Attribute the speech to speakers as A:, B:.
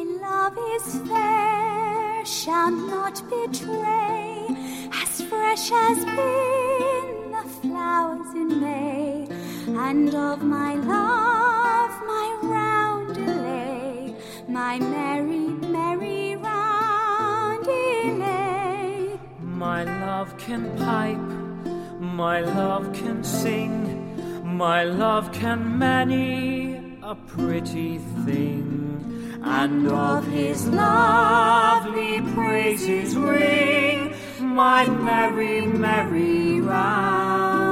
A: love is fair, shall not betray, as fresh as been the flowers in May, and of my love, my roundelay, my merry, merry roundelay.
B: My love can pipe, my love can sing, my love can many a pretty thing, and of his lovely praises ring my merry, merry round.